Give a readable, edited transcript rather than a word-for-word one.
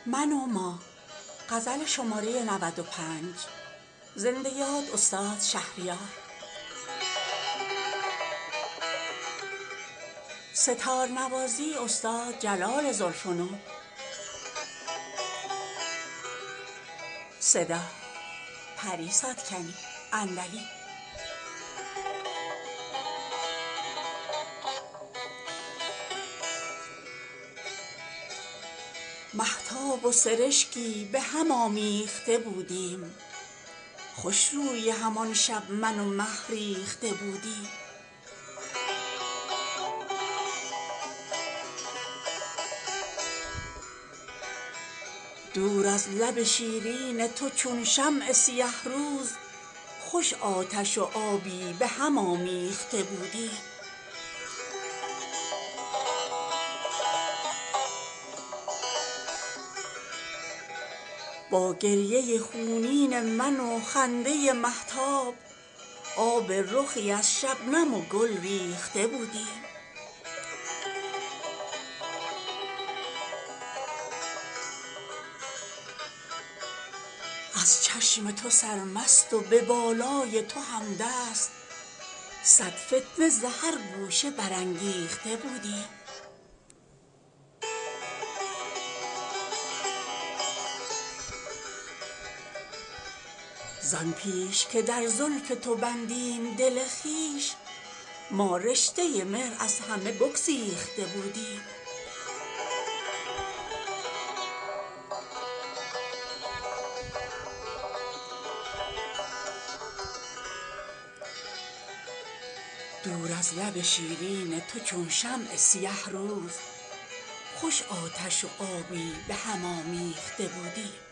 من و ما. غزل شماره 95. زنده یاد استاد شهریار. ستار نوازی استاد جلال ذوالفنون. صدا پری ساتکنی اندلی. مهتاب و سرشکی به هم آمیخته بودیم، خوش روی همان شب من و مه ریخته بودیم. دور از لب شیرین تو چون شمع سیه روز، خوش آتش و آبی به هم آمیخته بودیم. با گریه خونین من و خنده مهتاب، آب رخی از شبنم و گل ریخته بودیم. از چشم تو سرمست و به بالای تو همدست، صد فتنه ز هر گوشه برانگیخته بودیم. زان پیش که در زلف تو بندیم دل خویش، ما رشته مهر از همه بگسیخته بودیم. دور از لب شیرین تو چون شمع سیه روز، خوش آتش و آبی به هم آمیخته بودیم.